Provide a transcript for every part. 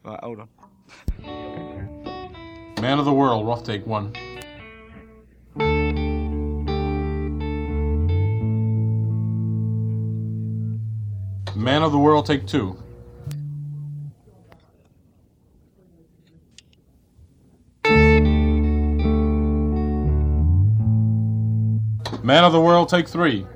Right, hold on. Man of the World, rough take 1. Man of the World, take 2. Man of the World, take 3.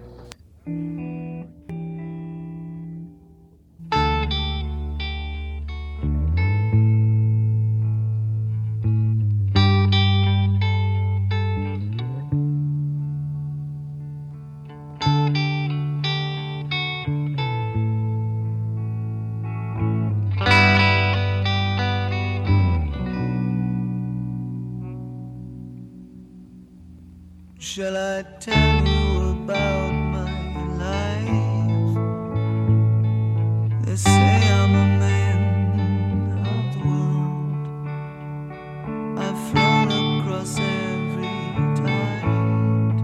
Shall I tell you about my life? They say I'm a man of the world. I've flown across every tide.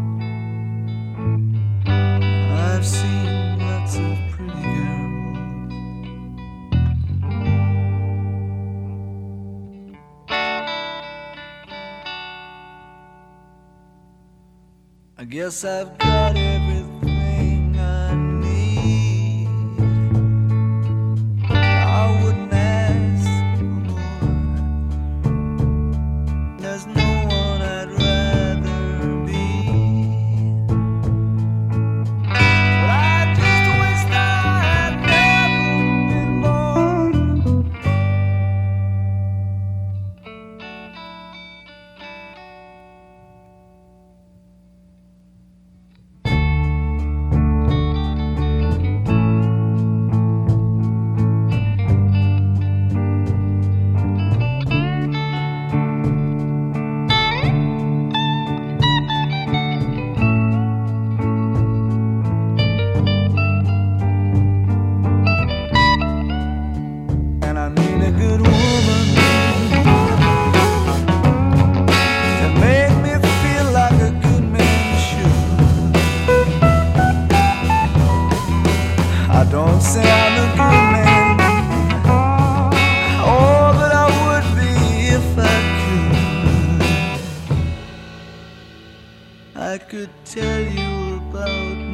I've seen lots of pretty girls. I guess I've got everything I need. I wouldn't ask for more. There's no one I'd rather be. But I just wish that I had never been born. And I need a good woman to make me feel like a good man should. I don't say I'm a good man, oh, but I would be if I could. I could tell you about